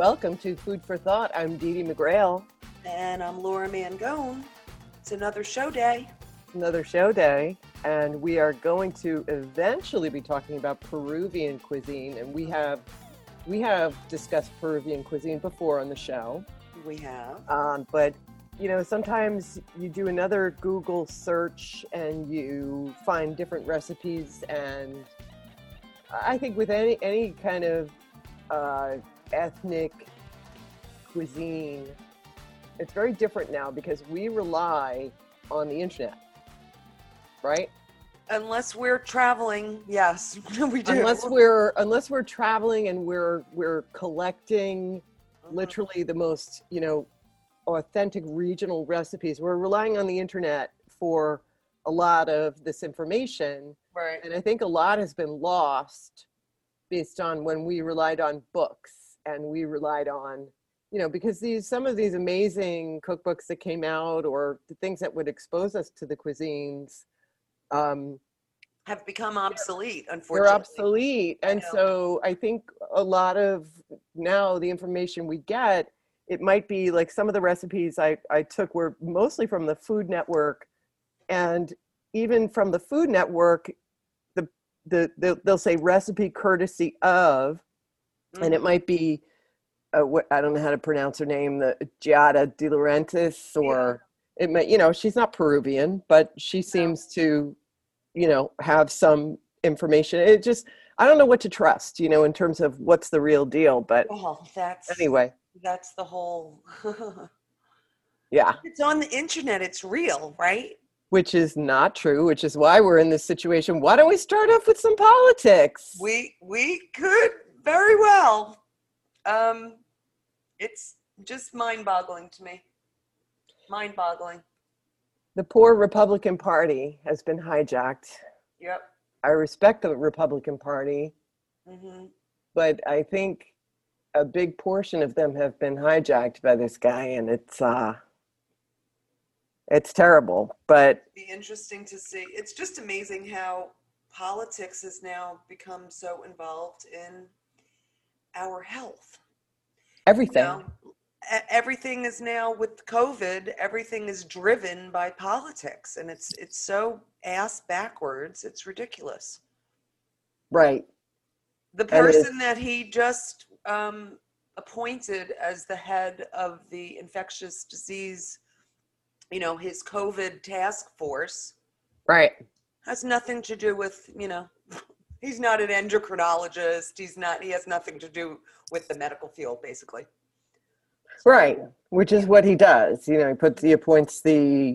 Welcome to Food for Thought. I'm Dee Dee McGrail. And I'm Laura Mangone. It's another show day. Another show day. And we are going to eventually be talking about Peruvian cuisine. And we have discussed Peruvian cuisine before on the show. We have. But, you know, sometimes you do another Google search and you find different recipes. And I think with any kind of ethnic cuisine, it's very different now because we rely on the internet, right? Unless we're traveling, yes, we do. Unless we're traveling and we're collecting literally the most, authentic regional recipes. We're relying on the internet for a lot of this information. Right. And I think a lot has been lost based on when we relied on books and we relied on, because some of these amazing cookbooks that came out or the things that would expose us to the cuisines have become obsolete, unfortunately. They're obsolete. And so I think a lot of now the information we get, it might be like some of the recipes I took were mostly from the Food Network. And even from the Food Network, they'll say recipe courtesy of, and it might be, I don't know how to pronounce her name, the Giada De Laurentiis, or it might, she's not Peruvian, but she seems to, have some information. It just, I don't know what to trust, in terms of what's the real deal, but anyway. That's the whole, yeah. It's on the internet, it's real, right? Which is not true, which is why we're in this situation. Why don't we start off with some politics? We could very well. It's just mind-boggling to me. Mind-boggling. The poor Republican Party has been hijacked. Yep. I respect the Republican Party, but I think a big portion of them have been hijacked by this guy, and it's terrible. But it'd be interesting to see. It's just amazing how politics has now become so involved in our health. Everything. Everything is now with COVID. Everything is driven by politics, and it's so ass backwards. It's ridiculous. Right. The person that he just appointed as the head of the infectious disease, his COVID task force, right, has nothing to do with, he's not an endocrinologist. He has nothing to do with the medical field, basically. Right, which is what he does. He appoints the,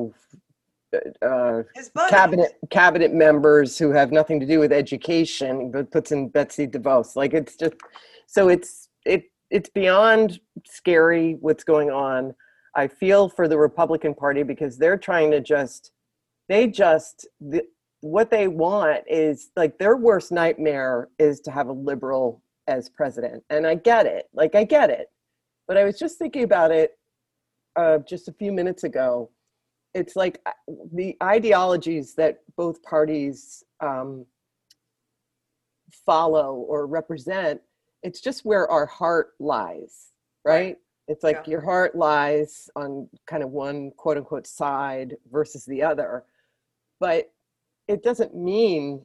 his cabinet members who have nothing to do with education, but puts in Betsy DeVos. Like, it's just, so it's beyond scary what's going on. I feel for the Republican Party because they're trying to what they want is, like, their worst nightmare is to have a liberal as president. And I get it. But I was just thinking about it just a few minutes ago. It's like the ideologies that both parties follow or represent, it's just where our heart lies, right? It's like your heart lies on kind of one quote unquote side versus the other. But it doesn't mean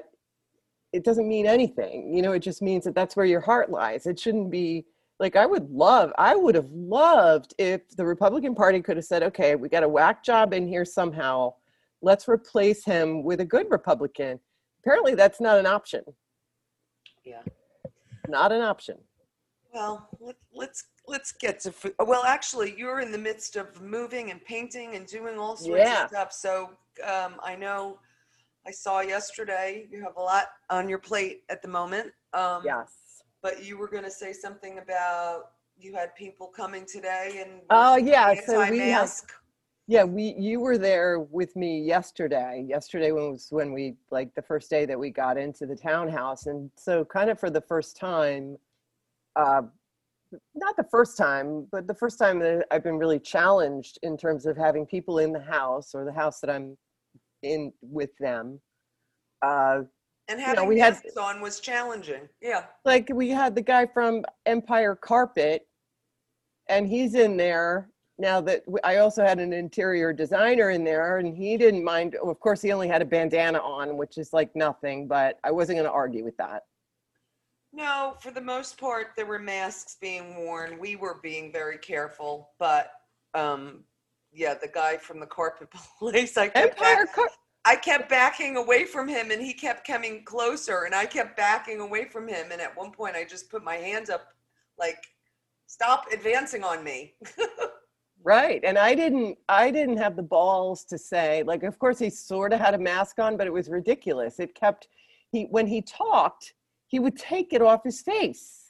anything. It just means that that's where your heart lies. It shouldn't be like, I would have loved if the Republican Party could have said, okay, we got a whack job in here somehow. Let's replace him with a good Republican. Apparently that's not an option. Yeah. Not an option. Well, let's get to food. Well, actually, you're in the midst of moving and painting and doing all sorts of stuff. So I know I saw yesterday you have a lot on your plate at the moment. Yes. But you were going to say something about you had people coming today and anti-mask. You were there with me yesterday. Yesterday was when we, like, the first day that we got into the townhouse, and so kind of for the first time, not the first time, but the first time that I've been really challenged in terms of having people in the house or the house that I'm in with them. And you know, having we had masks on was challenging. Yeah. like we had the guy from Empire Carpet, and he's in there now. That I also had an interior designer in there, and he didn't mind. Of course, he only had a bandana on, which is like nothing, but I wasn't going to argue with that. No, for the most part, there were masks being worn. We were being very careful, but yeah, the guy from the carpet place, Empire Carpet. I kept backing away from him, and he kept coming closer, and I kept backing away from him. And at one point, I just put my hands up, like, stop advancing on me. Right. And I didn't have the balls to say, like, of course he sort of had a mask on, but it was ridiculous. It kept, when he talked, he would take it off his face.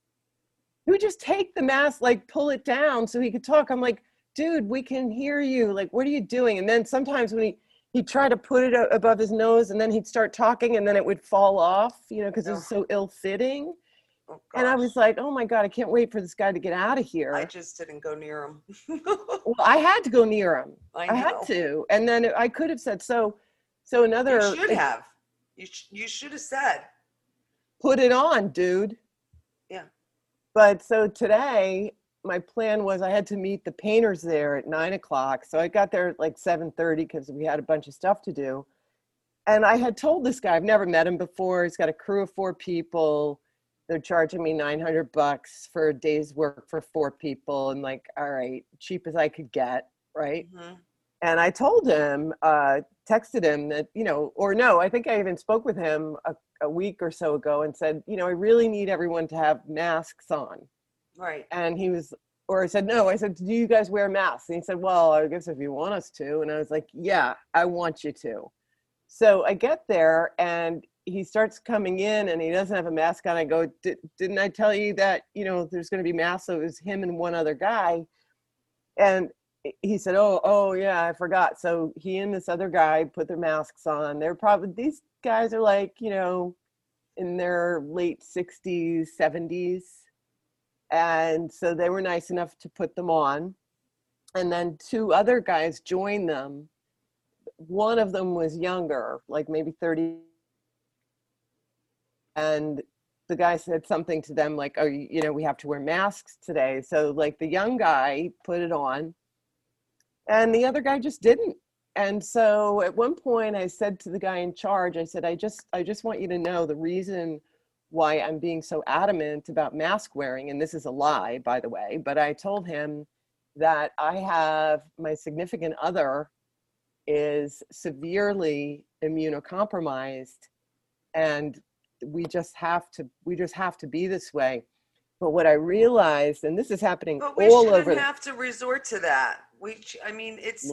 He would just take the mask, like pull it down so he could talk. I'm like, dude, we can hear you. Like, what are you doing? And then sometimes when he'd try to put it above his nose, and then he'd start talking, and then it would fall off, you know, because it was so ill-fitting. Oh, and I was like, oh my God, I can't wait for this guy to get out of here. I just didn't go near him. Well, I had to go near him. I had to. And then I could have said, so another. You should have. You should have said. Put it on, dude. Yeah. But so today, my plan was I had to meet the painters there at 9:00. So I got there at like 7:30 because we had a bunch of stuff to do. And I had told this guy, I've never met him before. He's got a crew of 4 people. They're charging me $900 for a day's work for 4 people. And like, all right, cheap as I could get, right? Mm-hmm. And I told him, texted him that, you know, or no, I think I even spoke with him a week or so ago and said, you know, I really need everyone to have masks on. Right. And he was, or I said, no, I said, do you guys wear masks? And he said, well, I guess if you want us to. And I was like, yeah, I want you to. So I get there and he starts coming in and he doesn't have a mask on. I go, didn't I tell you that, you know, there's going to be masks? So it was him and one other guy. And he said, oh yeah, I forgot. So he and this other guy put their masks on. They're probably, these guys are like, you know, in their late 60s, 70s. And so they were nice enough to put them on. And then 2 other guys joined them. One of them was younger, like maybe 30. And the guy said something to them like, oh, you know, we have to wear masks today. So like the young guy put it on and the other guy just didn't. And so at one point I said to the guy in charge, I said, I just want you to know the reason why I'm being so adamant about mask wearing, and this is a lie, by the way, but I told him that I have, my significant other is severely immunocompromised, and we just have to be this way. But what I realized, and this is happening all over. But we shouldn't have to resort to that. I mean, it's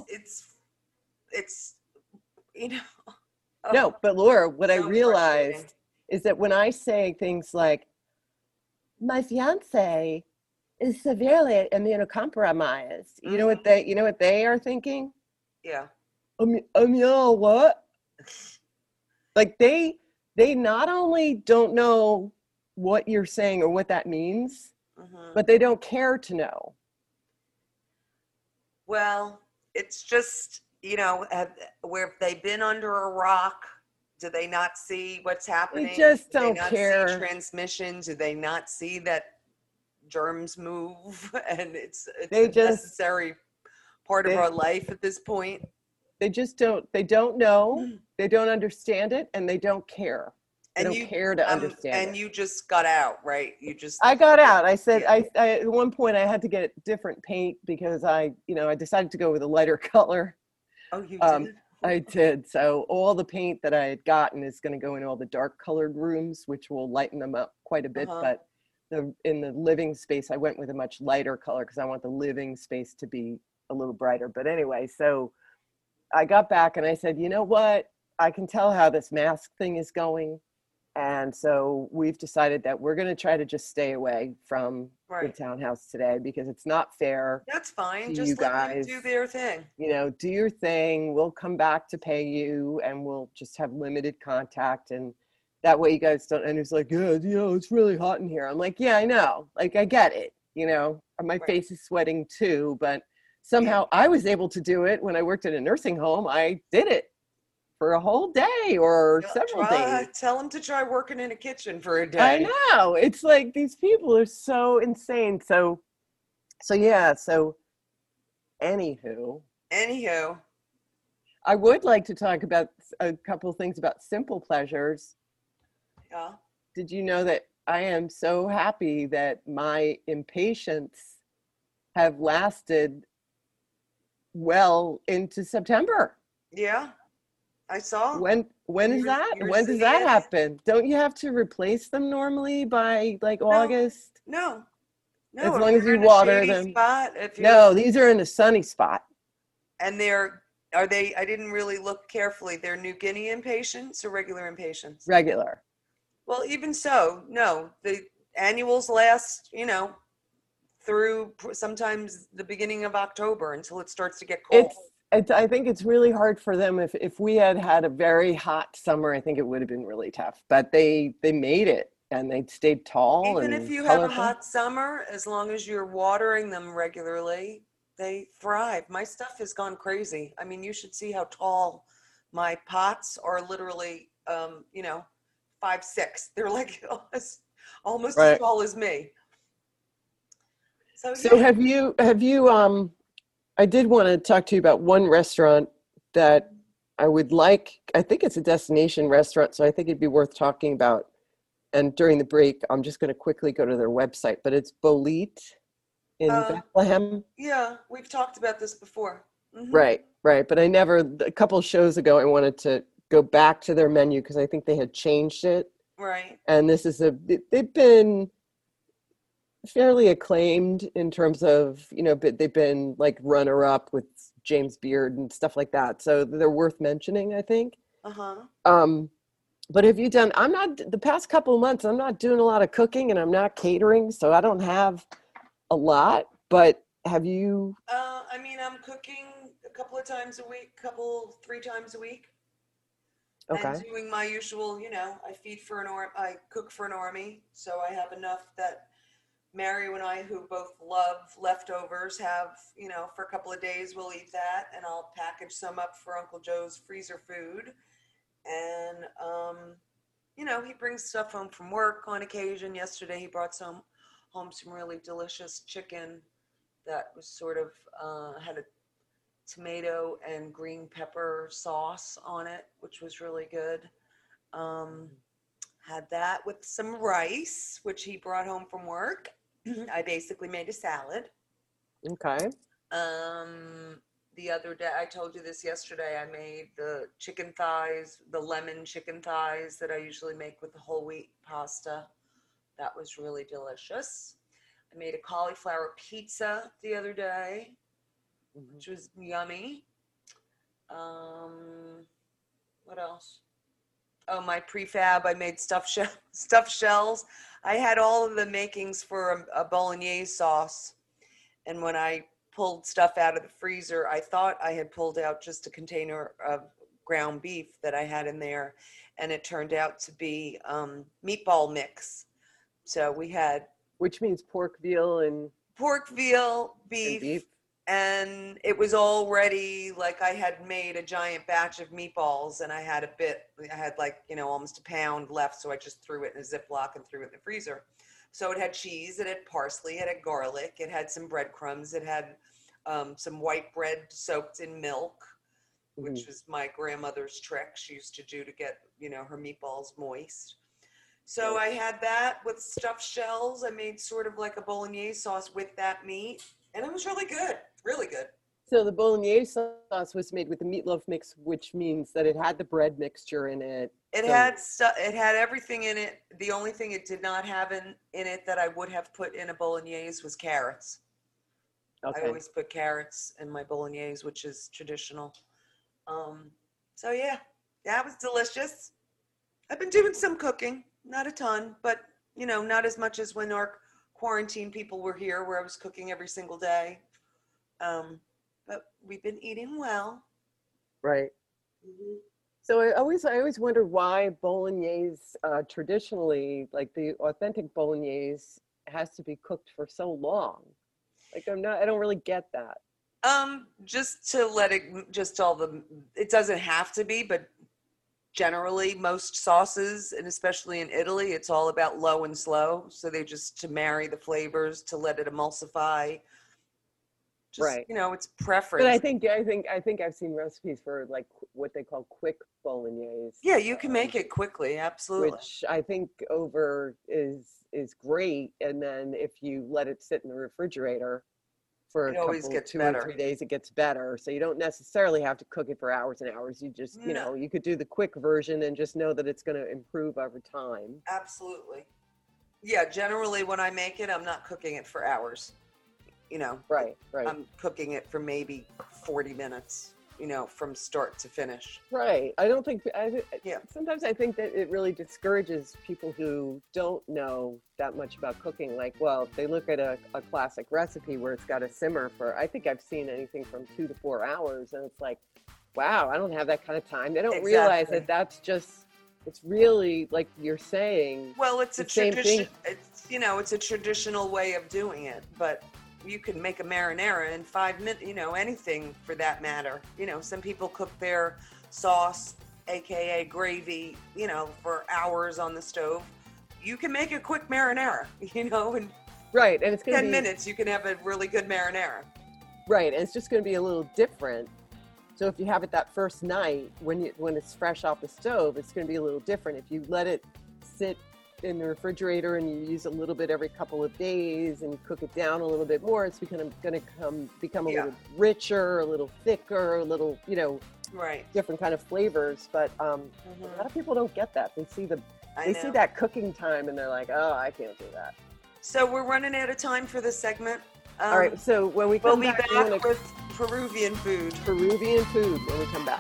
you know. No, but Laura, what I realized is that when I say things like, my fiance is severely immunocompromised, you know what they are thinking? Yeah. Yeah, what? Like they not only don't know what you're saying or what that means, but they don't care to know. Well, it's just, you know, where have they been under a rock? Do they not see what's happening? They just don't care. Do they not see transmission? Do they not see that germs move? And it's a necessary part of our life at this point. They just don't. They don't know. They don't understand it, and they don't care. They don't care to understand it. And you just got out, right? I got out. I said, I at one point I had to get different paint because I decided to go with a lighter color. Oh, you did? I did. So all the paint that I had gotten is going to go in all the dark colored rooms, which will lighten them up quite a bit. But in the living space, I went with a much lighter color because I want the living space to be a little brighter. But anyway, so I got back and I said, you know what? I can tell how this mask thing is going. And so we've decided that we're going to try to just stay away from the townhouse today because it's not fair. That's fine. Just let them do their thing. You know, do your thing. We'll come back to pay you and we'll just have limited contact. And that way you guys don't, and it's like, yeah, you know, it's really hot in here. I'm like, yeah, I know. Like, I get it. You know, my face is sweating too, but somehow I was able to do it when I worked at a nursing home. I did it for a whole day or Yeah, several days. tell them to try working in a kitchen for a I day. know. It's like these people are so insane. So yeah, so anywho, Anywho, I would like to talk about a couple of things about simple pleasures. yeah, Did you know that I am so happy that my impatience have lasted well into September? yeah, I saw. When is that? Your When does that zennias? happen? Don't you have to replace them normally by like No, August? no, no. As If long as you're you in a water shady them. spot, if you're, No, these are in a sunny spot. and they're, are they, I didn't really look carefully. They're New Guinea impatiens or regular impatiens? Regular. Well, even so, no, the annuals last, through sometimes the beginning of October until it starts to get cold. It's I think it's really hard for them. If we had had a very hot summer, I think it would have been really tough. But they made it and they stayed tall Even if and you have a colorful. hot summer, as long as you're watering them regularly, they thrive. My stuff has gone crazy. I mean, you should see how tall my pots are, literally, 5'6". They're like almost as Right. tall as me. So So yeah. have you I did want to talk to you about one restaurant that I would like. I think it's a destination restaurant, so I think it'd be worth talking about. And during the break, I'm just going to quickly go to their website, but it's Bolit in Uh, Bethlehem. yeah, we've talked about this before. Hmm. Right, right. But a couple of shows ago, I wanted to go back to their menu because I think they had changed it. Right. And they've been fairly acclaimed in terms of, but they've been like runner up with James Beard and stuff like that. So they're worth mentioning, I think. Uh-huh. Um, but have you done, I'm not, the past couple of months, I'm not doing a lot of cooking and I'm not catering, so I don't have a lot, but have you? I mean, I'm cooking a couple of times a week, 3 times a week, and Okay. doing my usual, I cook for an army, so I have enough that Mary and I, who both love leftovers, have, for a couple of days, we'll eat that, and I'll package some up for Uncle Joe's freezer food. And, he brings stuff home from work on occasion. Yesterday, he brought home some really delicious chicken that was sort of, had a tomato and green pepper sauce on it, which was really good. Um, had that with some rice, which he brought home from work. I basically made a salad. Okay. Um, the other day, I told you this yesterday, I made the chicken thighs, the lemon chicken thighs that I usually make with the whole wheat pasta. That was really delicious. I made a cauliflower pizza the other day, which was yummy. Um, what else? Oh, my prefab. I made stuffed shells. I had all of the makings for a bolognese sauce, and when I pulled stuff out of the freezer, I thought I had pulled out just a container of ground beef that I had in there, and it turned out to be meatball mix. So we had Which means pork, veal, pork, veal, and beef, beef. and it was already like I had made a giant batch of meatballs, and I had like, almost a pound left, so I just threw it in a Ziploc and threw it in the freezer. So it had cheese, it had parsley, it had garlic, it had some breadcrumbs, it had some white bread soaked in milk, Mhm. which was my grandmother's trick she used to do to get, her meatballs moist. So Right. I had that with stuffed shells. I made sort of like a bolognese sauce with that meat, and it was really good, really good. So the bolognese sauce was made with the meatloaf mix, which means that it had the bread mixture in it. It So, had stuff. It had everything in it. The only thing it did not have in it that I would have put in a bolognese was carrots. I okay. always put carrots in my bolognese, which is traditional. Um, so yeah, that was delicious. I've been doing some cooking, not a ton, but not as much as when our quarantine people were here, where I was cooking every single day. Um, but we've been eating well. Right. Mhm. So I always wondered why bolognese, traditionally, like the authentic bolognese, has to be cooked for so long. Like I don't really get that. Just to let it, just all the, it doesn't have to be, but generally most sauces, and especially in Italy, it's all about low and slow. So they just to marry the flavors, to let it emulsify. Just, Right. it's But preference. I think I've seen recipes for like what they call quick bolognese. Yeah, you can make it quickly. Absolutely. Which I think over is great. And then if you let it sit in the refrigerator for It a always couple, gets 2 better. or 3 days, it gets better. So you don't necessarily have to cook it for hours and hours. You just, No. you could do the quick version and just know that it's going to improve over time. Absolutely. Yeah, generally when I make it, I'm not cooking it for hours. Right. I'm cooking it for maybe 40 minutes, from start to finish. Right. I don't think, Yeah. Sometimes I think that it really discourages people who don't know that much about cooking. Like, well, if they look at a classic recipe where it's got to simmer for, I think I've seen anything from 2 to 4 hours. And it's like, wow, I don't have that kind of time. They don't realize that that's just, it's really like you're saying. Well, it's a same tradition. thing. It's a traditional way of doing it, but you can make a marinara in 5 minutes, anything for that matter. Some people cook their sauce, AKA gravy, for hours on the stove. You can make a quick marinara, in Right. And it's going to 10 minutes, you can have a really good marinara. Right. And it's just going to be a little different. So if you have it that first night, when it's fresh off the stove, it's going to be a little different. If you let it sit in the refrigerator and you use a little bit every couple of days and you cook it down a little bit more, it's going to become a little richer, a little thicker, a little, right, different kind of flavors. But a lot of people don't get that. They see see that cooking time and they're like, oh, I can't do that. So we're running out of time for this segment. All right. So when we come back, we'll be back with Peruvian food. Peruvian food when we come back.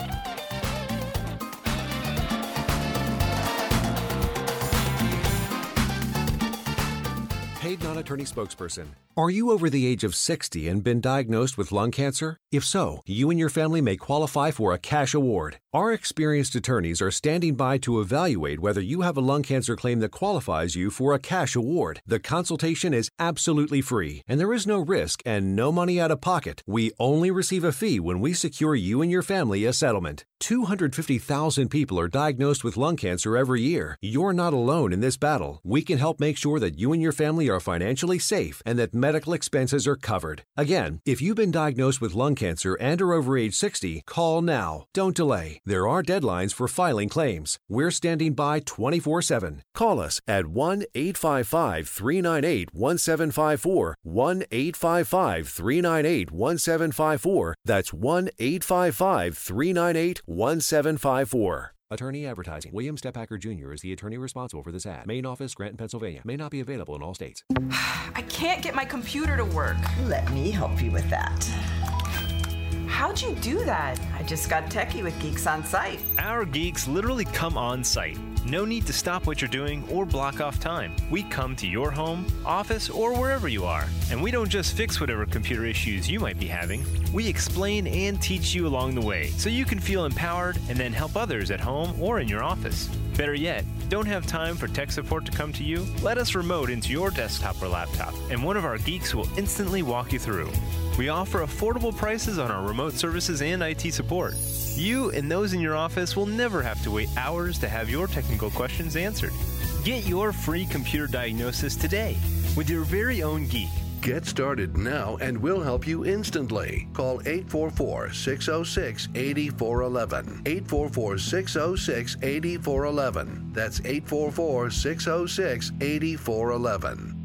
Paid non-attorney spokesperson. Are you over the age of 60 and been diagnosed with lung cancer? If so, you and your family may qualify for a cash award. Our experienced attorneys are standing by to evaluate whether you have a lung cancer claim that qualifies you for a cash award. The consultation is absolutely free, and there is no risk and no money out of pocket. We only receive a fee when we secure you and your family a settlement. 250,000 people are diagnosed with lung cancer every year. You're not alone in this battle. We can help make sure that you and your family are financially safe and that medical expenses are covered. Again, if you've been diagnosed with lung cancer and are over age 60, call now. Don't delay. There are deadlines for filing claims. We're standing by 24/7. Call us at 1-855-398-1754. 1-855-398-1754. That's 1-855-398-1754. Attorney advertising. William Stephacker Jr. is the attorney responsible for this ad. Main office, Granton, Pennsylvania. May not be available in all states. I can't get my computer to work. Let me help you with that. How'd you do that? I just got techie with Geeks on Site. Our geeks literally come on site. No need to stop what you're doing or block off time. We come to your home, office, or wherever you are. And we don't just fix whatever computer issues you might be having. We explain and teach you along the way so you can feel empowered and then help others at home or in your office. Better yet, don't have time for tech support to come to you? Let us remote into your desktop or laptop, and one of our geeks will instantly walk you through. We offer affordable prices on our remote services and IT support. You and those in your office will never have to wait hours to have your technical questions answered. Get your free computer diagnosis today with your very own geek. Get started now and we'll help you instantly. Call 844-606-8411. 844-606-8411. That's 844-606-8411.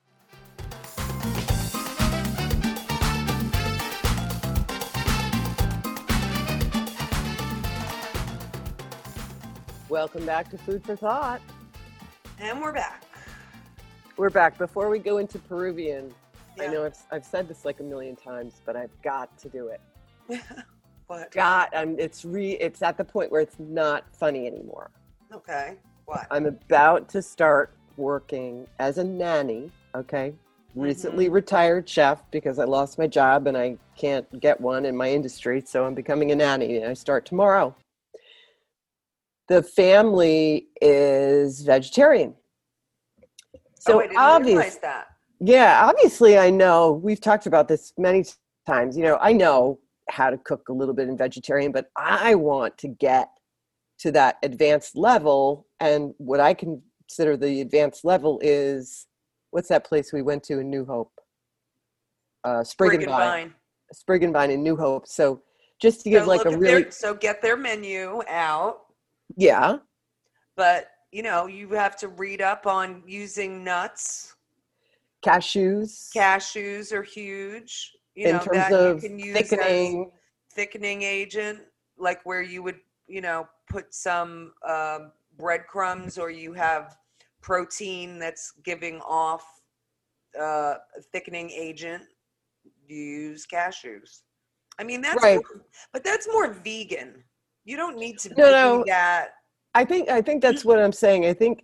Welcome back to Food for Thought. And we're back. We're back. Before we go into Peruvian, I Yeah. know I've said this like a million times, but I've got to do it. What? It's at the point where it's not funny anymore. Okay. What? I'm about to start working as a nanny, okay? Recently retired chef because I lost my job and I can't get one in my industry, so I'm becoming a nanny and I start tomorrow. The family is vegetarian. So I didn't realize that. Yeah, obviously I know, we've talked about this many times, I know how to cook a little bit in vegetarian, but I want to get to that advanced level. And what I consider the advanced level is, what's that place we went to in New Hope? Sprig and Vine. Sprig and Vine in New Hope. So just to give like a really... So get their menu out. Yeah. But, you know, you have to read up on using nuts. Cashews. Cashews are huge. You in know, terms that of you can use thickening. Thickening agent, like where you would, you know, put some breadcrumbs, or you have protein that's giving off thickening agent. You use cashews. I mean, that's right. But that's more vegan. You don't need to no, do that. I think that's what I'm saying. I think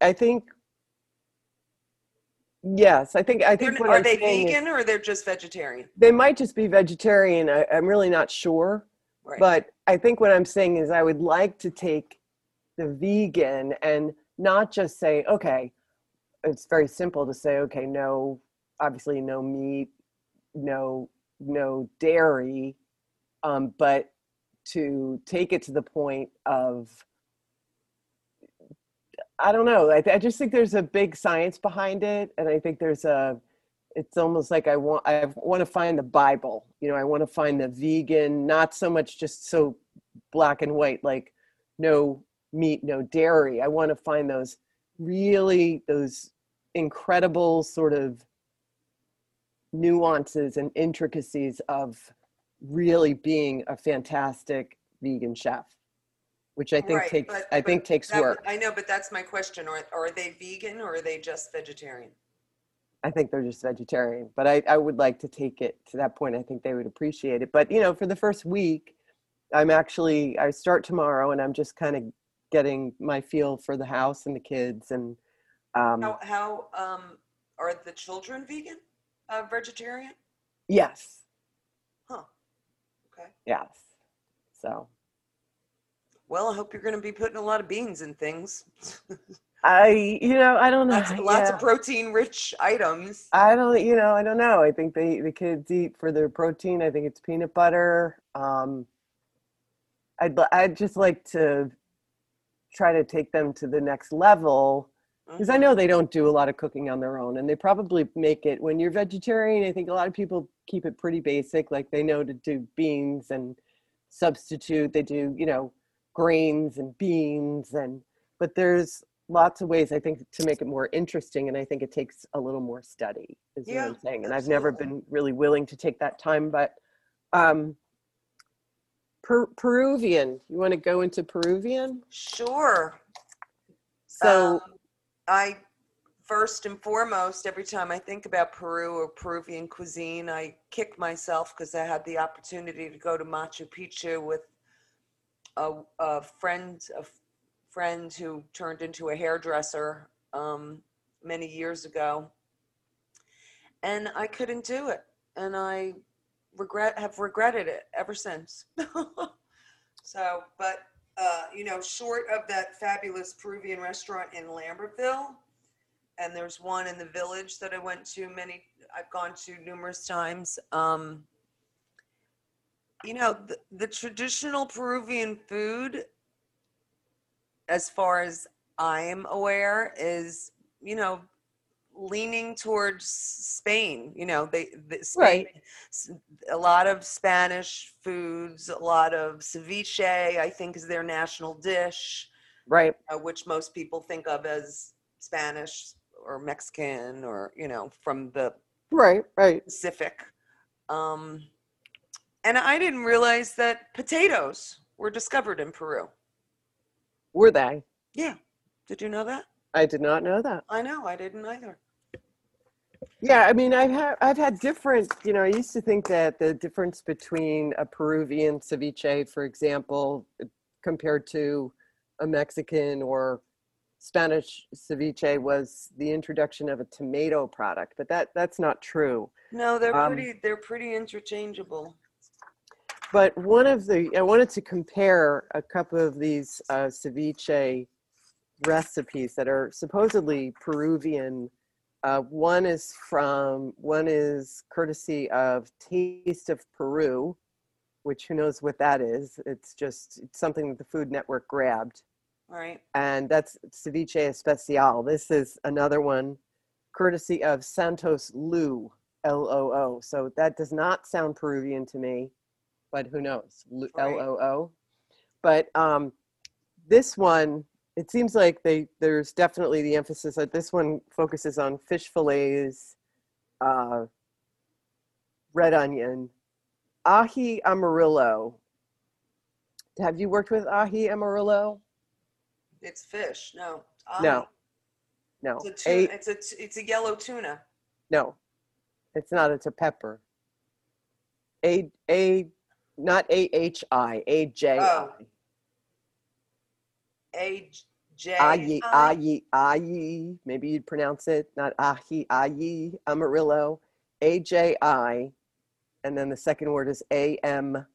yes, I think what are I'm they saying vegan or they're just vegetarian? They might just be vegetarian. I'm really not sure. Right. But I think what I'm saying is I would like to take the vegan and not just say, okay, it's very simple to say, okay, no, obviously no meat, no dairy, but to take it to the point of, I don't know. I just think there's a big science behind it, and I think it's almost like I want to find the Bible. You know, I want to find the vegan, not so much just so black and white, like no meat, no dairy. I want to find those incredible sort of nuances and intricacies of really being a fantastic vegan chef, which I think takes work. I know, but that's my question. Are they vegan or are they just vegetarian? I think they're just vegetarian, but I would like to take it to that point. I think they would appreciate it. But, you know, for the first week, I start tomorrow, and I'm just kind of getting my feel for the house and the kids. And how are the children vegan, vegetarian? Yes. Huh. Okay. Yes. So. Well, I hope you're going to be putting a lot of beans in things. I don't know. Lots of protein-rich items. I don't know. I think the kids eat for their protein. I think it's peanut butter. I'd just like to try to take them to the next level, because I know they don't do a lot of cooking on their own, and they probably make it. When you're vegetarian, I think a lot of people keep it pretty basic. Like they know to do beans and substitute. They do, grains and beans, but there's lots of ways, I think, to make it more interesting, and I think it takes a little more study, is what I'm saying. And absolutely. I've never been really willing to take that time, but Peruvian, you want to go into Peruvian? Sure. So I first and foremost, every time I think about Peru or Peruvian cuisine, I kick myself because I had the opportunity to go to Machu Picchu with a friend who turned into a hairdresser many years ago, and I couldn't do it, and I have regretted it ever since. So, but short of that fabulous Peruvian restaurant in Lambertville, and there's one in the Village that I've gone to numerous times. The traditional Peruvian food, as far as I am aware, is, leaning towards Spain. Spain, right. A lot of Spanish foods, a lot of ceviche, I think, is their national dish. Right. Which most people think of as Spanish or Mexican, or, from the right. Pacific. And I didn't realize that potatoes were discovered in Peru. Were they? Yeah. Did you know that? I did not know that. I know. I didn't either. Yeah, I mean, I've had different, I used to think that the difference between a Peruvian ceviche, for example, compared to a Mexican or Spanish ceviche was the introduction of a tomato product, but that's not true. No, they're pretty interchangeable. But I wanted to compare a couple of these ceviche recipes that are supposedly Peruvian. One is courtesy of Taste of Peru, which who knows what that is. It's something that the Food Network grabbed. All right. And that's ceviche especial. This is another one courtesy of Santos Loo, Loo. So that does not sound Peruvian to me, but who knows? Right. Loo. But this one, it seems like there's definitely the emphasis that this one focuses on fish fillets, red onion, ají amarillo. Have you worked with ají amarillo? It's fish. No. No. No. It's a tuna. It's a yellow tuna. No. It's not. It's a pepper. Not AHI, AJI. Oh. AJ. Ayi. Maybe you'd pronounce it, not ají, amarillo, AJI. And then the second word is AMARILLO.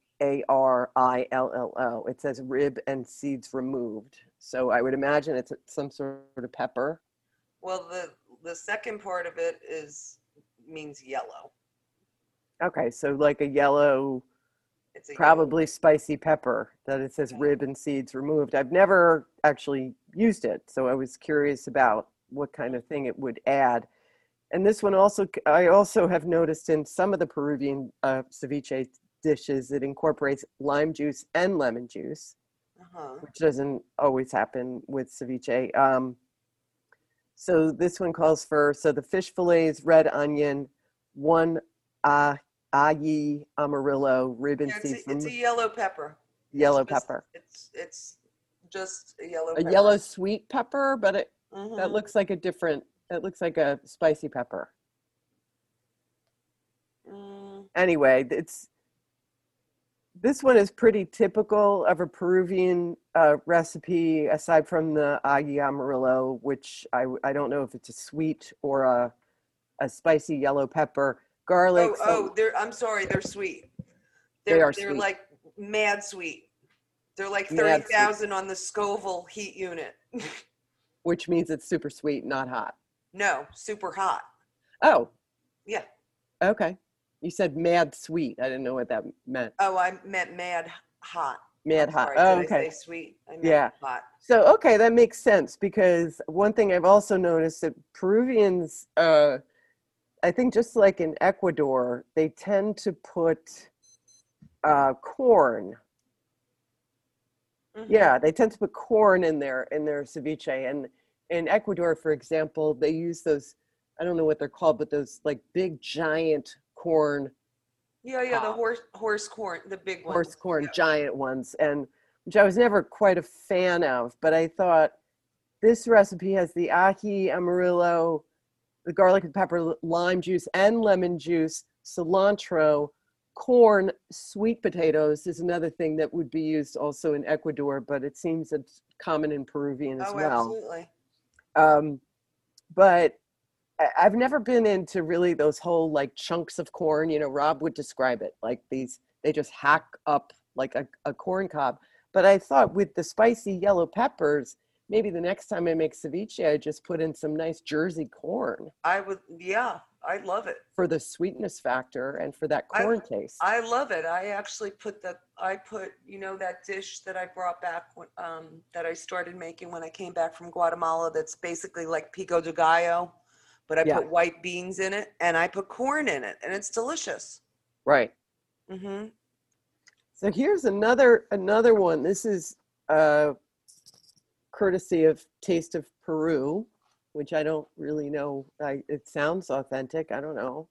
It says rib and seeds removed. So I would imagine it's some sort of pepper. Well, the second part of it means yellow. Okay, so like a yellow, It's a probably spicy pepper that it says rib and seeds removed. I've never actually used it, so I was curious about what kind of thing it would add. And this one also, I also have noticed in some of the Peruvian ceviche dishes, it incorporates lime juice and lemon juice, which doesn't always happen with ceviche. So this one calls for, so the fish fillets, red onion, one ají amarillo, rib and seeds. It's a yellow pepper. Yellow pepper. It's just a yellow A pepper. yellow sweet pepper, but that looks like that looks like a spicy pepper. Anyway, this one is pretty typical of a Peruvian recipe, aside from the ají amarillo, which I don't know if it's a sweet or a spicy yellow pepper. Garlic. I'm sorry, they're sweet. They're sweet. sweet. Like mad sweet. They're like 30,000 on the Scoville heat unit. Which means it's super sweet, not hot. No, super hot. Oh. Yeah. Okay. You said mad sweet. I didn't know what that meant. Oh, I meant mad hot. Mad hot. Sorry, Oh, did okay. I say sweet? I meant hot. So, okay, that makes sense, because one thing I've also noticed that Peruvians, I think just like in Ecuador, they tend to put corn. Yeah, they tend to put corn in their ceviche. And in Ecuador, for example, they use those, I don't know what they're called, but those like big giant corn. Yeah, the horse corn, the big ones. Horse corn, giant ones, and which I was never quite a fan of, but I thought this recipe has the ají amarillo, the garlic and pepper, lime juice and lemon juice, cilantro, corn, sweet potatoes is another thing that would be used also in Ecuador, but it seems it's common in Peruvian as well. Absolutely. But I've never been into really those whole like chunks of corn. You know, Rob would describe it like these, they just hack up like a corn cob. But I thought with the spicy yellow peppers, maybe the next time I make ceviche, I just put in some nice Jersey corn. I love it. For the sweetness factor and for that corn taste. I love it. I actually put that dish that I brought back, that I started making when I came back from Guatemala, that's basically like pico de gallo, but I put white beans in it and I put corn in it, and it's delicious. Right. Mm-hmm. So here's another one. This is courtesy of Taste of Peru, which I don't really know. It sounds authentic. I don't know.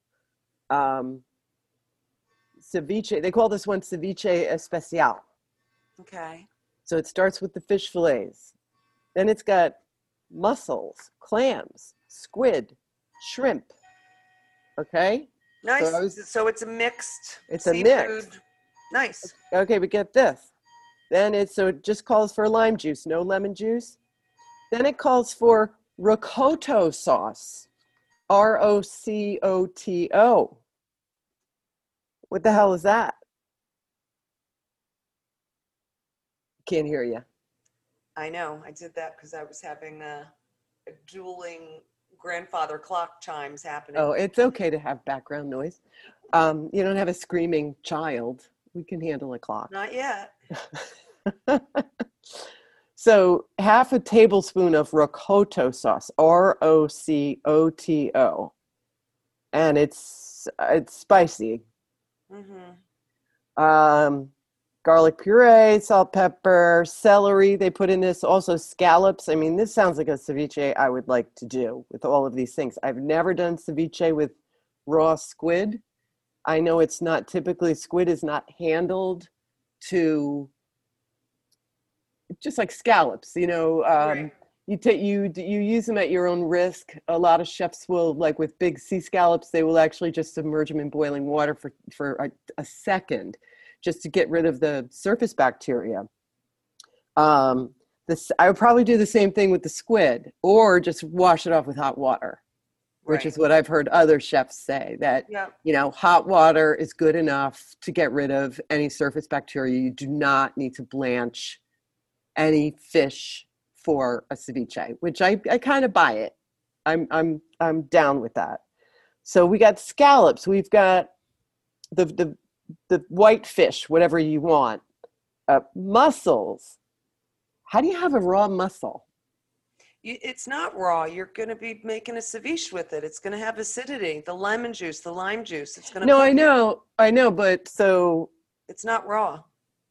Ceviche. They call this one ceviche especial. Okay. So it starts with the fish fillets. Then it's got mussels, clams, squid, shrimp. Okay. Nice. So it's a mixed. It's seafood. a mix. Nice. Okay, but get this. Then it just calls for lime juice, no lemon juice. Then it calls for Rocoto sauce, Rocoto. What the hell is that? Can't hear you. I know. I did that because I was having a dueling grandfather clock chimes happening. Oh, it's okay to have background noise. You don't have a screaming child. We can handle a clock. Not yet. So half a tablespoon of rocoto sauce, Rocoto, and it's spicy. Garlic puree, salt, pepper, celery. They put in this, also scallops. I mean, this sounds like a ceviche I would like to do with all of these things. I've never done ceviche with raw squid. I know it's not typically, squid is not handled to, just like scallops, Right. you use them at your own risk. A lot of chefs will, like with big sea scallops, they will actually just submerge them in boiling water for a second, just to get rid of the surface bacteria. I would probably do the same thing with the squid, or just wash it off with hot water, which is what I've heard other chefs say, that, hot water is good enough to get rid of any surface bacteria. You do not need to blanch any fish for a ceviche, which I kind of buy it. I'm down with that. So we got scallops. We've got the white fish, whatever you want. Mussels. How do you have a raw mussel? It's not raw. You're going to be making a ceviche with it. It's going to have acidity, the lemon juice, the lime juice. It's going to. No, I know, but so it's not raw.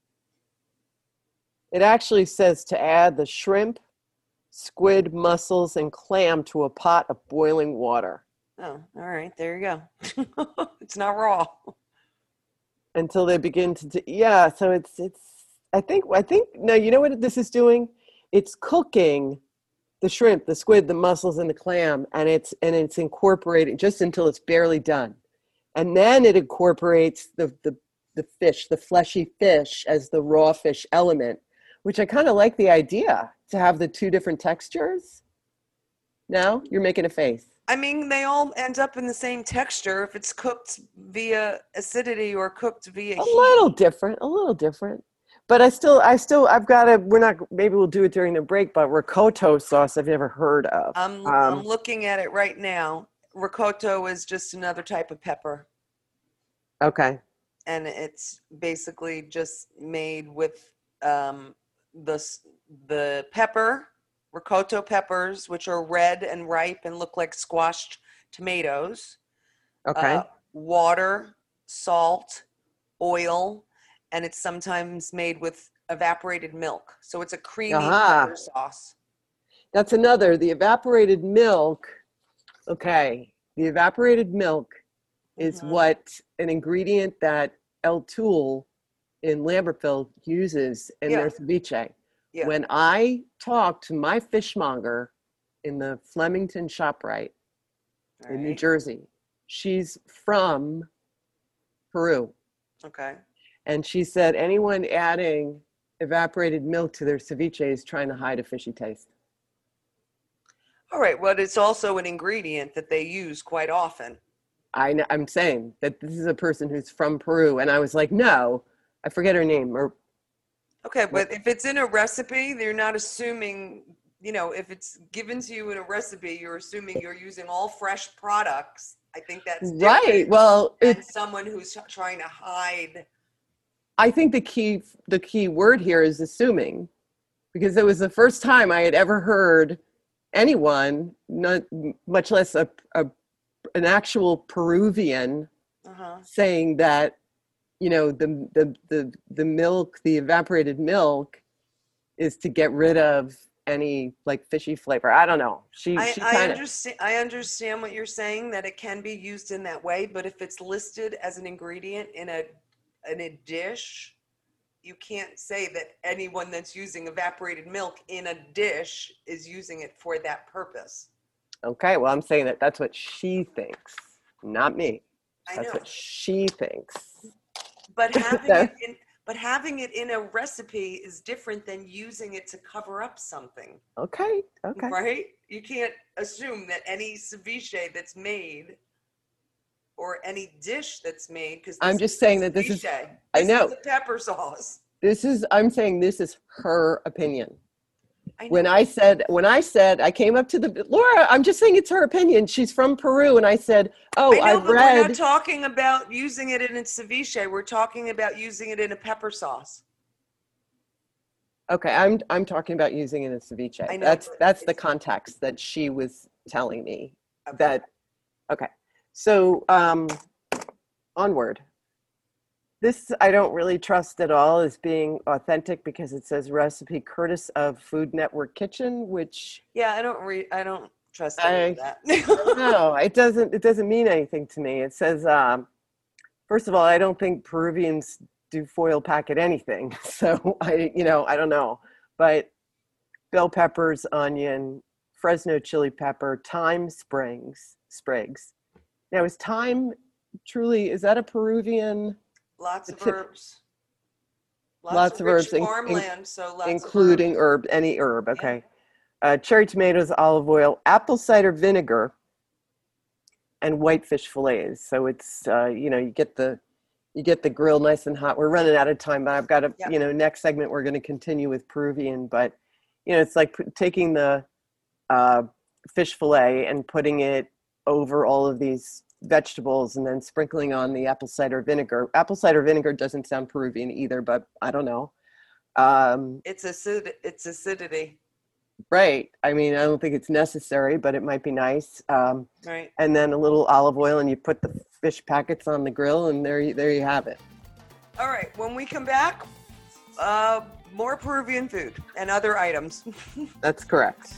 It actually says to add the shrimp, squid, mussels, and clam to a pot of boiling water. Oh, all right. There you go. It's not raw. Until they begin to, so it's, I think, no, you know what this is doing? It's cooking the shrimp, the squid, the mussels, and the clam, and it's incorporating just until it's barely done. And then it incorporates the fish, the fleshy fish, as the raw fish element, which I kind of like the idea, to have the two different textures. No, you're making a face. I mean, they all end up in the same texture if it's cooked via acidity or cooked via heat. A little different. But I've got to, maybe we'll do it during the break, but ricotta sauce I've never heard of. I'm looking at it right now. Ricotta is just another type of pepper. Okay. And it's basically just made with the pepper, ricotta peppers, which are red and ripe and look like squashed tomatoes. Okay. Water, salt, oil, and it's sometimes made with evaporated milk. So it's a creamy pepper sauce. That's the evaporated milk. Okay. The evaporated milk is what an ingredient that El Tool in Lambertville uses in their ceviche. Yeah. When I talked to my fishmonger in the Flemington ShopRite in New Jersey, she's from Peru. Okay. And she said anyone adding evaporated milk to their ceviche is trying to hide a fishy taste. All right. Well, it's also an ingredient that they use quite often. I'm saying that this is a person who's from Peru. And I was like, no, I forget her name. Okay, but if it's in a recipe, they're not assuming, if it's given to you in a recipe, you're assuming you're using all fresh products. I think that's right. Well, it's someone who's trying to hide. I think the key word here is assuming, because it was the first time I had ever heard anyone, not much less an actual Peruvian, saying that, the milk, the evaporated milk, is to get rid of any like fishy flavor. I don't know. I understand what you're saying, that it can be used in that way, but if it's listed as an ingredient in a dish, you can't say that anyone that's using evaporated milk in a dish is using it for that purpose. Okay, well, I'm saying that's what she thinks, not me. That's what she thinks. But having it in a recipe is different than using it to cover up something. Okay. Right? You can't assume that any ceviche that's made or any dish that's made, because I'm just saying that this is a pepper sauce. I'm saying this is her opinion. When I said, I came up to Laura, I'm just saying it's her opinion. She's from Peru. And I said, we're not talking about using it in a ceviche. We're talking about using it in a pepper sauce. Okay, I'm talking about using it in a ceviche. I know, That's but that's the it's- context that she was telling me. Okay. That okay. So onward. This I don't really trust at all as being authentic because it says recipe Curtis of Food Network Kitchen, which Yeah, I don't trust any of that. no, it doesn't mean anything to me. It says first of all, I don't think Peruvians do foil packet anything. So I don't know. But bell peppers, onion, Fresno chili pepper, thyme sprigs. Now is thyme truly, is that a Peruvian? Lots of tip- herbs. Lots of rich herbs, farmland, so lots including of herbs. any herb. Yeah. Okay. Cherry tomatoes, olive oil, apple cider vinegar, and whitefish fillets. So it's you get the grill nice and hot. We're running out of time, but I've got a Yeah. next segment we're going to continue with Peruvian. But it's like taking the fish fillet and putting it over all of these vegetables and then sprinkling on the apple cider vinegar. Apple cider vinegar doesn't sound Peruvian either, but I don't know. It's acidity, Right. I mean, I don't think it's necessary, but it might be nice. right? And then a little olive oil, and you put the fish packets on the grill, and there you have it. All right, when we come back, more Peruvian food and other items. That's correct.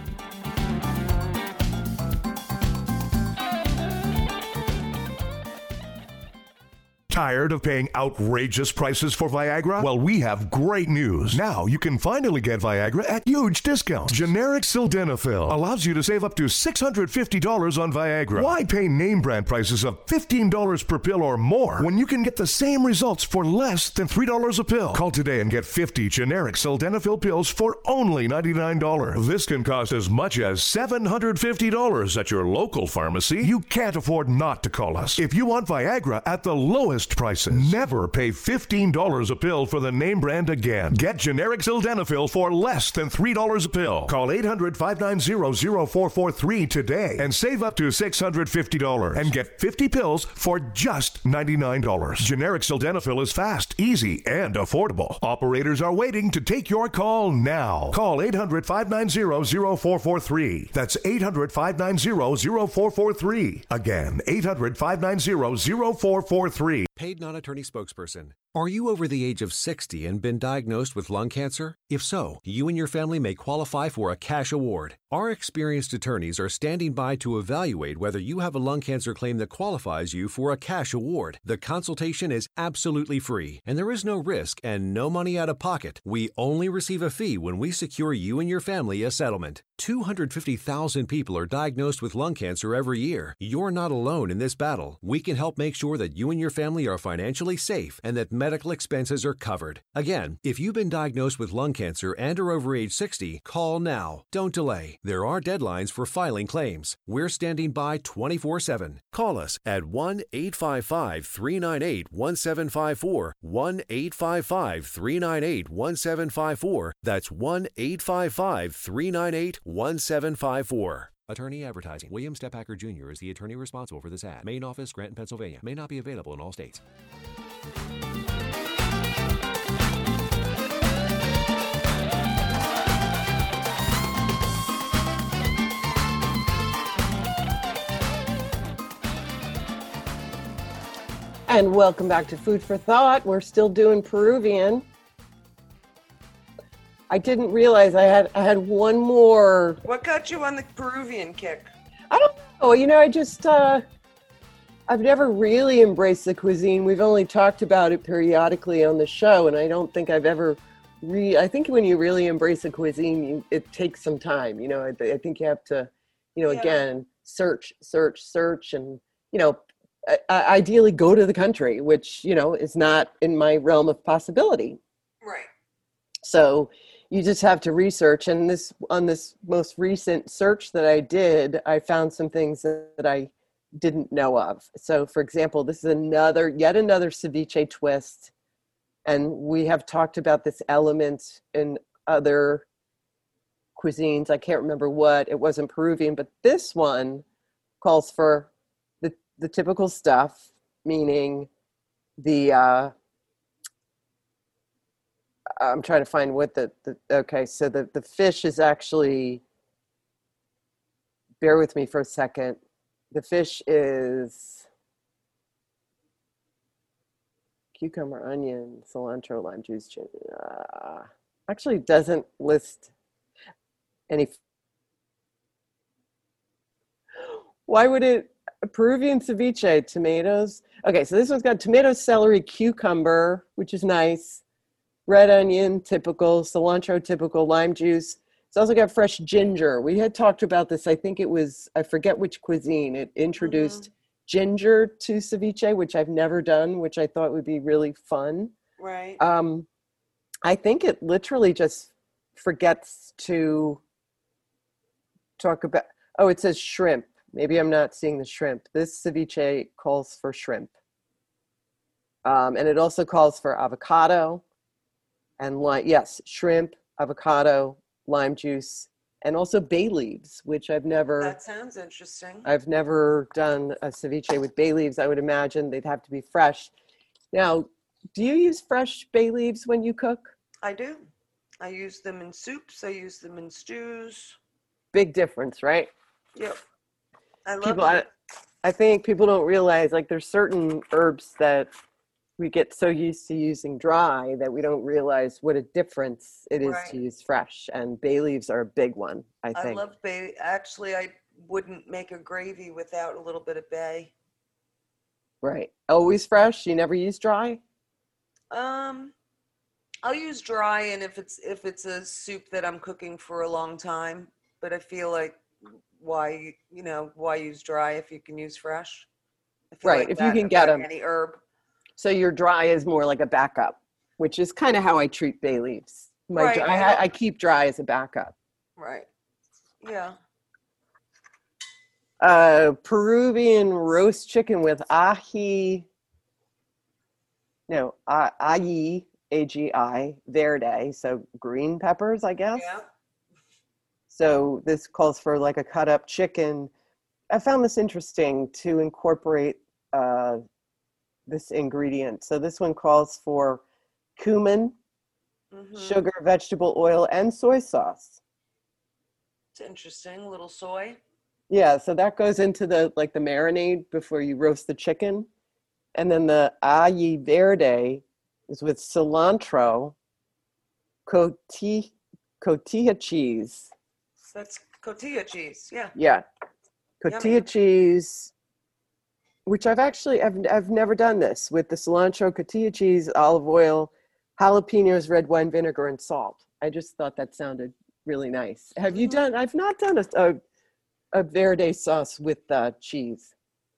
Tired of paying outrageous prices for Viagra? Well, we have great news. Now you can finally get Viagra at huge discounts. Generic Sildenafil allows you to save up to $650 on Viagra. Why pay name brand prices of $15 per pill or more when you can get the same results for less than $3 a pill? Call today and get 50 generic Sildenafil pills for only $99. This can cost as much as $750 at your local pharmacy. You can't afford not to call us. If you want Viagra at the lowest prices, never pay $15 a pill for the name brand again. Get generic Sildenafil for less than $3 a pill. Call 800-590-0443 today and save up to $650 and get 50 pills for just $99. Generic Sildenafil is fast, easy, and affordable. Operators are waiting to take your call now. Call 800-590-0443. That's 800-590-0443. Again, 800-590-0443. Paid non-attorney spokesperson. Are you over the age of 60 and been diagnosed with lung cancer? If so, you and your family may qualify for a cash award. Our experienced attorneys are standing by to evaluate whether you have a lung cancer claim that qualifies you for a cash award. The consultation is absolutely free, and there is no risk and no money out of pocket. We only receive a fee when we secure you and your family a settlement. 250,000 people are diagnosed with lung cancer every year. You're not alone in this battle. We can help make sure that you and your family are financially safe and that medical expenses are covered. Again, if you've been diagnosed with lung cancer and are over age 60, call now. Don't delay. There are deadlines for filing claims. We're standing by 24/7. Call us at 1-855-398-1754. 1-855-398-1754. That's 1-855-398-1754. Attorney advertising. William Steppacker Jr. is the attorney responsible for this ad. Main office, Granton, Pennsylvania. May not be available in all states. And welcome back to Food for Thought. We're still doing Peruvian. I didn't realize I had one more. What got you on the Peruvian kick? I don't know. I just I've never really embraced the cuisine. We've only talked about it periodically on the show, and I don't think I've ever I think when you really embrace a cuisine, it takes some time. I think you have to, again, search, and ideally go to the country, which is not in my realm of possibility. Right. So you just have to research. And on this most recent search that I did, I found some things that I didn't know of. So for example, this is yet another ceviche twist. And we have talked about this element in other cuisines. I can't remember what, it wasn't Peruvian, but this one calls for the typical stuff, meaning the I'm trying to find what okay, so the fish is actually, bear with me for a second. The fish is cucumber, onion, cilantro, lime juice. Actually doesn't list any. Why would it? Peruvian ceviche, tomatoes. Okay, so this one's got tomato, celery, cucumber, which is nice. Red onion, typical. Cilantro, typical. Lime juice. It's also got fresh ginger. We had talked about this. I think it was, I forget which cuisine. It introduced ginger to ceviche, which I've never done, which I thought would be really fun. Right. I think it literally just forgets to talk about, oh, it says shrimp. Maybe I'm not seeing the shrimp. This ceviche calls for shrimp. And it also calls for avocado and yes, shrimp, avocado, lime juice, and also bay leaves, which I've never. That sounds interesting. I've never done a ceviche with bay leaves. I would imagine they'd have to be fresh. Now, do you use fresh bay leaves when you cook? I do. I use them in soups. I use them in stews. Big difference, right? Yep. I love People, it. I think people don't realize, like, there's certain herbs that we get so used to using dry that we don't realize what a difference it is to use fresh. And bay leaves are a big one, I think. I love bay. Actually, I wouldn't make a gravy without a little bit of bay. Right. Always fresh? You never use dry? I'll use dry, and if it's a soup that I'm cooking for a long time, but I feel like why use dry if you can use fresh? I feel Right, like if you can get them. Any herb. So your dry is more like a backup, which is kind of how I treat bay leaves. Right. I keep dry as a backup. Right. Yeah. Peruvian roast chicken with ají AGI verde, so green peppers, I guess. Yeah. So this calls for like a cut up chicken. I found this interesting to incorporate this ingredient. So this one calls for cumin, sugar, vegetable oil, and soy sauce. It's interesting. A little soy. Yeah, so that goes into the marinade before you roast the chicken. And then the ají verde is with cilantro, cotija cheese. That's cotija cheese. Yeah. Yeah. Cotija cheese, which I've never done this, with the cilantro, cotija cheese, olive oil, jalapenos, red wine vinegar, and salt. I just thought that sounded really nice. Have you done? I've not done a verde sauce with cheese.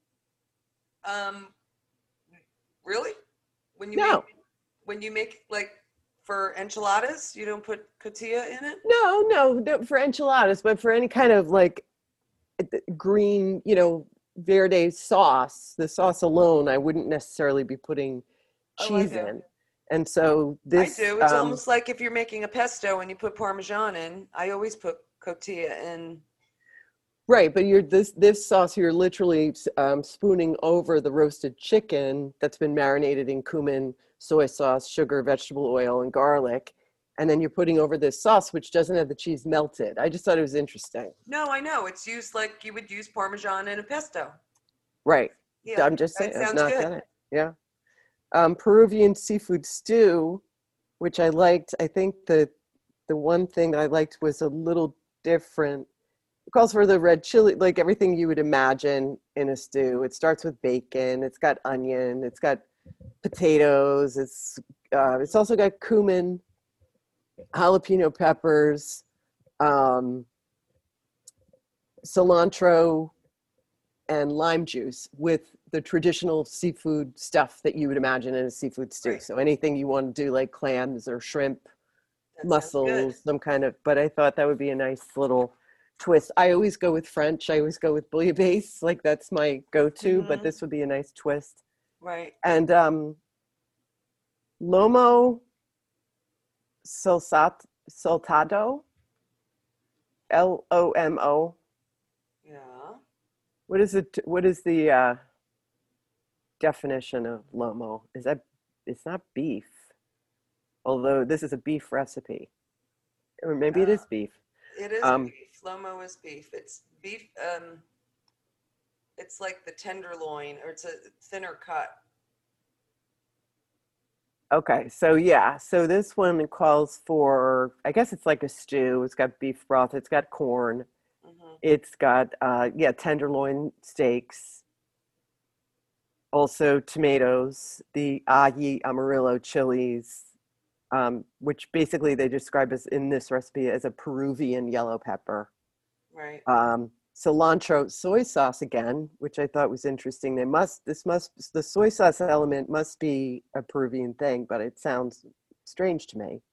Really? When you make like for enchiladas, you don't put cotija in it? No, for enchiladas, but for any kind of like green, verde sauce, the sauce alone, I wouldn't necessarily be putting cheese in. And so this, I do. It's almost like if you're making a pesto and you put Parmesan in. I always put cotija in. Right, but this sauce, you're literally spooning over the roasted chicken that's been marinated in cumin, soy sauce, sugar, vegetable oil, and garlic. And then you're putting over this sauce, which doesn't have the cheese melted. I just thought it was interesting. No, I know. It's used like you would use Parmesan in a pesto. Right. Yeah, I'm just saying. that I've sounds not good. done it. Yeah. Peruvian seafood stew, which I liked. I think the one thing I liked was a little different. It calls for the red chili, like everything you would imagine in a stew. It starts with bacon. It's got onion. It's got potatoes. It's also got cumin, jalapeno peppers, cilantro, and lime juice with the traditional seafood stuff that you would imagine in a seafood stew. Right. So anything you want to do, like clams or shrimp, That sounds good. mussels, some kind of, but I thought that would be a nice little twist. I always go with French. I always go with bouillabaisse. Like that's my go-to, but this would be a nice twist. Right. And lomo saltado, LOMO. Yeah. What is it? What is the definition of lomo? It's not beef. although this is a beef recipe. Or maybe it is beef. It is beef. Lomo is beef. It's beef. It's like the tenderloin, or it's a thinner cut. Okay, so yeah, so this one calls for, I guess it's like a stew. It's got beef broth, it's got corn, it's got, tenderloin steaks, also tomatoes, the ají amarillo chilies, which basically they describe as in this recipe as a Peruvian yellow pepper. Right. Cilantro soy sauce again, which I thought was interesting. The soy sauce element must be a Peruvian thing, but it sounds strange to me.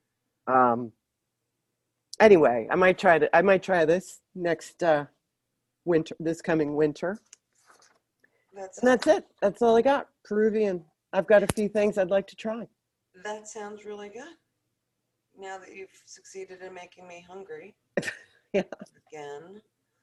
Anyway, I might try this next winter, this coming winter. That's it. That's all I got. Peruvian. I've got a few things I'd like to try. That sounds really good. Now that you've succeeded in making me hungry. Yeah. Again.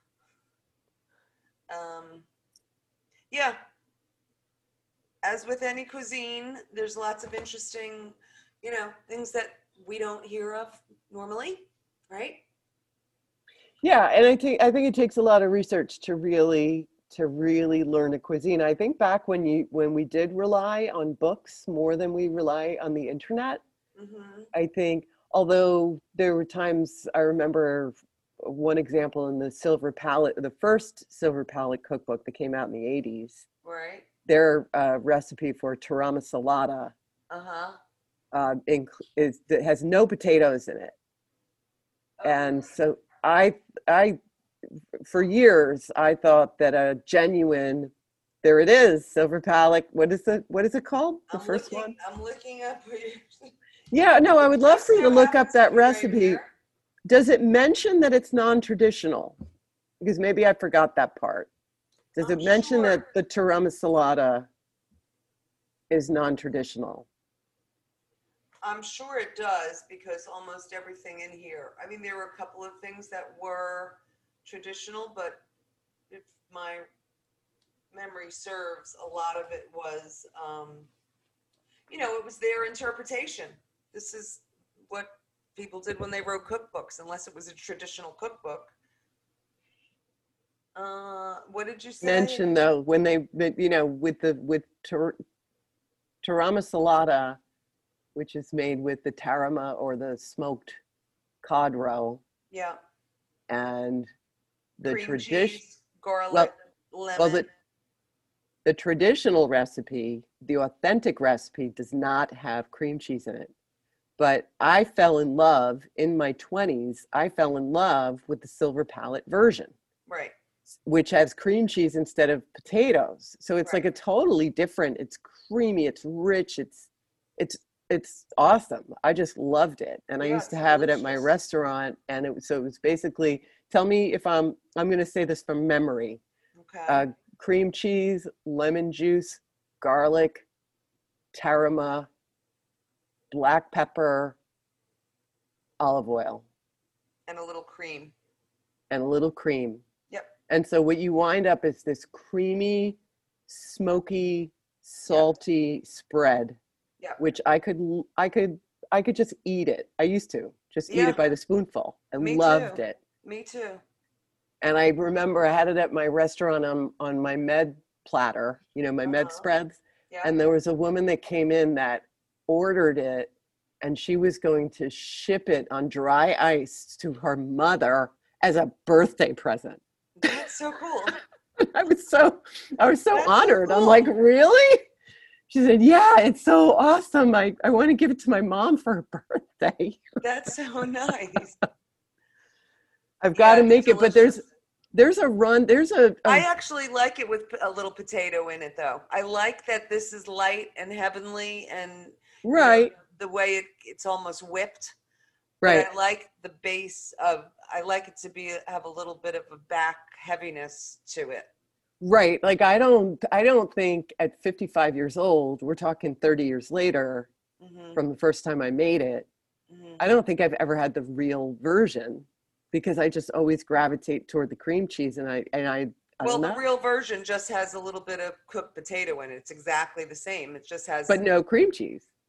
As with any cuisine, there's lots of interesting, things that we don't hear of normally, right? Yeah, and I think it takes a lot of research to really learn a cuisine. I think back when we did rely on books more than we rely on the internet. I think, although there were times, I remember one example in the first Silver Palette cookbook that came out in the 80s. Right. Their recipe for tarama salata that has no potatoes in it. And so I for years I thought that a genuine, there it is, Silver Palette. What is it called? The first one? I'm looking up. Yeah, no, I would love for you to look up that recipe. Does it mention that it's non-traditional? Because maybe I forgot that part. Does it mention that the tarama salata is non-traditional? I'm sure it does, because almost everything in here, I mean, there were a couple of things that were traditional, but if my memory serves, a lot of it was, it was their interpretation. This is what people did when they wrote cookbooks, unless it was a traditional cookbook. What did you say? Mention though, when they, with tarama salata, which is made with the tarama or the smoked cod roe. Yeah. And the tradition, garlic, lemon. Well, the traditional recipe, the authentic recipe, does not have cream cheese in it. But I fell in love in my 20s. I fell in love with the Silver Palette version, right? Which has cream cheese instead of potatoes. So it's like a totally different. It's creamy. It's rich. It's awesome. I just loved it, and I used to have it at my restaurant. And it was basically. Tell me if I'm going to say this from memory. Okay. Cream cheese, lemon juice, garlic, tarama, black pepper, olive oil. And a little cream. Yep. And so what you wind up is this creamy, smoky, salty spread, which I could just eat it. I used to just eat it by the spoonful and loved it. Me too. And I remember I had it at my restaurant on my med platter, my med spreads. Yeah. And there was a woman that came in that ordered it, and she was going to ship it on dry ice to her mother as a birthday present. That's so cool. I was so honored. So cool. I'm like, really? She said, yeah, it's so awesome. I want to give it to my mom for her birthday. That's so nice. I've got to make it, but there's a I actually like it with a little potato in it, though. I like that this is light and heavenly, and the way it's almost whipped. Right. But I like the base of. I like it to have a little bit of a back heaviness to it. Right. Like I don't think at 55 years old, we're talking 30 years later, from the first time I made it. I don't think I've ever had the real version, because I just always gravitate toward the cream cheese, and I well, the real version just has a little bit of cooked potato in it. It's exactly the same. It just has, but no cream cheese.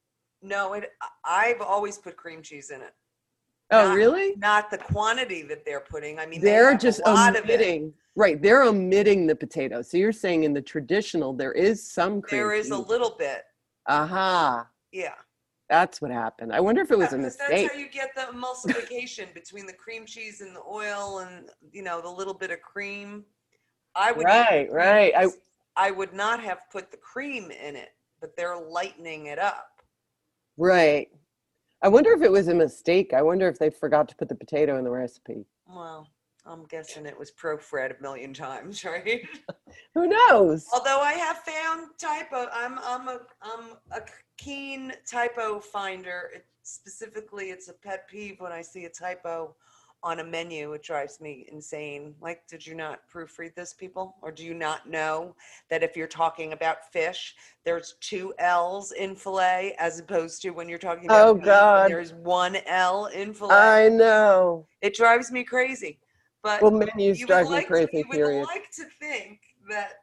No, I've always put cream cheese in it. Oh, Not- really? Not the quantity that they're putting. I mean, They're they have just a lot of it. omitting, right? They're omitting the potato. So you're saying in the traditional there is some cream There is cheese. a little bit. Aha, Yeah. that's what happened. I wonder if it was a Because that's mistake. how you get the emulsification between the cream cheese and the oil and, the little bit of cream. I would eat Right, the cream right. cheese. I would not have put the cream in it, but they're lightening it up. Right. I wonder if it was a mistake. I wonder if they forgot to put the potato in the recipe. Well, I'm guessing it was proofread a million times, right? Who knows? Although I have found typo, I'm a keen typo finder. Specifically, it's a pet peeve when I see a typo on a menu. It drives me insane. Like, did you not proofread this, people? Or do you not know that if you're talking about fish, there's 2 L's in fillet as opposed to when you're talking about Oh, meat, God. there's 1 L in fillet? I know. It drives me crazy. But Well, menus you would drive me like crazy, you would period. like to think that,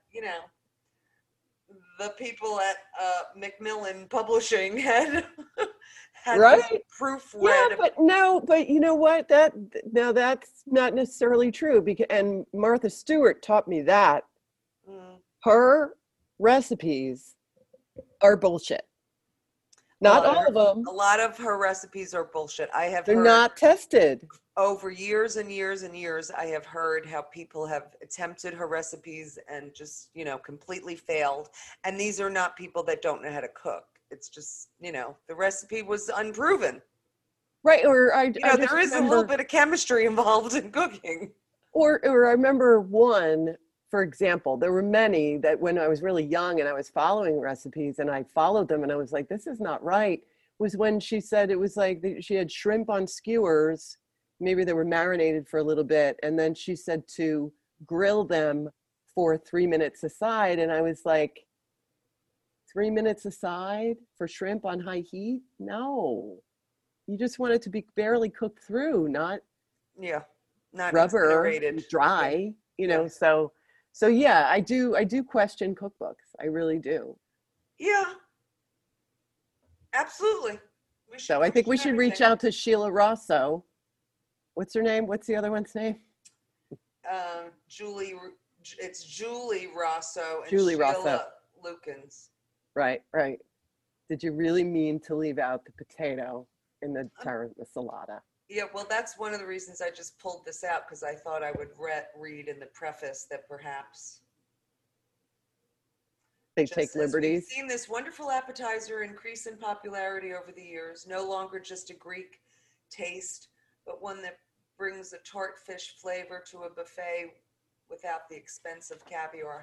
the people at Macmillan Publishing had Right? proofread. Yeah, but you know what? Now that's not necessarily true because and Martha Stewart taught me that her recipes are bullshit. Not Well, all of them. A lot of her recipes are bullshit. I have They're heard not tested. over years and years and years, I have heard how people have attempted her recipes and just, completely failed. And these are not people that don't know how to cook. It's just, the recipe was unproven. Right, or I just There is a little bit of chemistry involved in cooking. Or I remember one, for example, there were many that when I was really young and I was following recipes and I followed them and I was like, this is not right, was when she said it was like she had shrimp on skewers, maybe they were marinated for a little bit, and then she said to grill them for 3 minutes aside. And I was like, 3 minutes aside for shrimp on high heat? No. You just want it to be barely cooked through, not Not rubber, incinerated. dry, Yeah. So yeah, I do question cookbooks. I really do. Yeah. Absolutely. So I think we should reach out to Sheila Rosso. What's her name? What's the other one's name? It's Julie Rosso and Julie Sheila Rosso. Lukens. Right. Did you really mean to leave out the potato in the salata? Yeah, well, that's one of the reasons I just pulled this out, because I thought I would read in the preface that perhaps They just take as we've liberties. seen this wonderful appetizer increase in popularity over the years, no longer just a Greek taste, but one that brings a tart fish flavor to a buffet without the expense of caviar.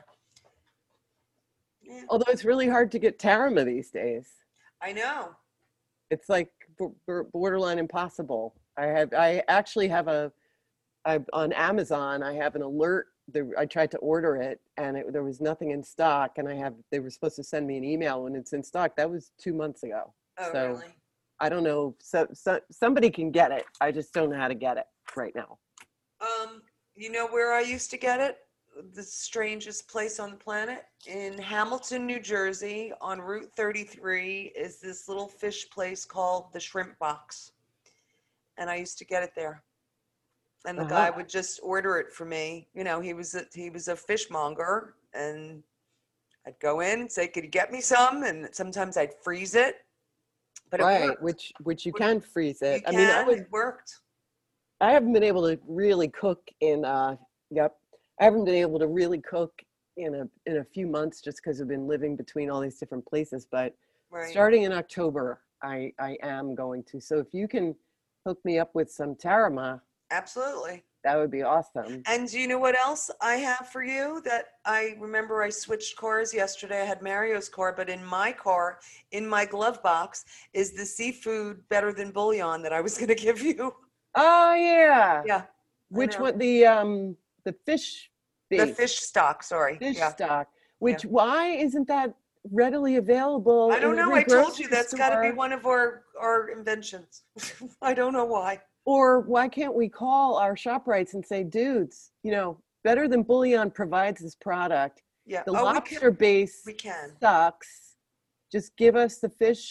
Yeah, Although it's really hard to get tarama these days. I know. It's like borderline impossible. I actually have on Amazon, I have an alert. I tried to order it and there was nothing in stock, and they were supposed to send me an email when it's in stock. That was 2 months ago. Oh, So really? I don't know. So somebody can get it. I just don't know how to get it right now. You know where I used to get it? The strangest place on the planet? In Hamilton, New Jersey, on Route 33, is this little fish place called the Shrimp Box. And I used to get it there. And the guy would just order it for me. He was a fishmonger, and I'd go in and say, could you get me some? And sometimes I'd freeze it. But it Right, worked. which you can freeze it. It worked. I haven't been able to really cook in I haven't been able to really cook in a few months just because I've been living between all these different places. But Right. starting in October, I am going to. So if you can hook me up with some tarama, Absolutely. that would be awesome. And do you know what else I have for you? That I remember I switched cars yesterday. I had Mario's car, but in my car, in my glove box, is the seafood better than bouillon that I was going to give you. Oh yeah. Yeah. Which know. one? The fish The base, fish stock, sorry. fish Yeah. stock. Which why isn't that readily available? I don't in know. every I told grocery you that's got to be store? one of our inventions. I don't know why. Or why can't we call our ShopRites and say, dudes, Better Than Bouillon provides this product. Yeah. The Oh, lobster base we can. sucks. Just give us the fish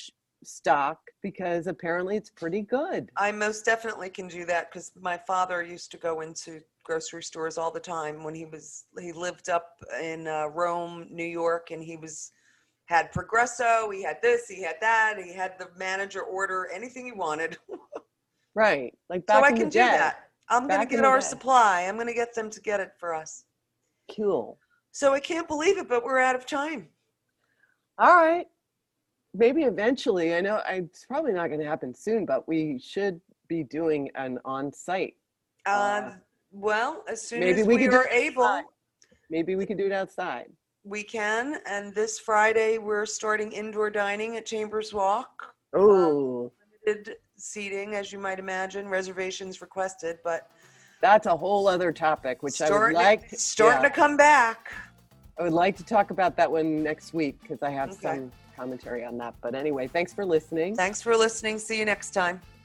stock because apparently it's pretty good. I most definitely can do that because my father used to go into grocery stores all the time when he lived up in Rome, New York, and had Progresso, he had this, he had that, he had the manager order anything he wanted. Right. Like back so I in can the do day. that. I'm going to get our supply. I'm going to get them to get it for us. Cool. So I can't believe it, but we're out of time. All right. Maybe eventually. I know it's probably not going to happen soon, but we should be doing an on-site. Well, as soon maybe as we we could do are it able, outside. Maybe we could do it outside. we can. And this Friday, we're starting indoor dining at Chambers Walk. Oh, Limited seating, as you might imagine, reservations requested, but that's a whole other topic, which I would starting to come back. I would like to talk about that one next week because I have some commentary on that. But anyway, thanks for listening. Thanks for listening. See you next time.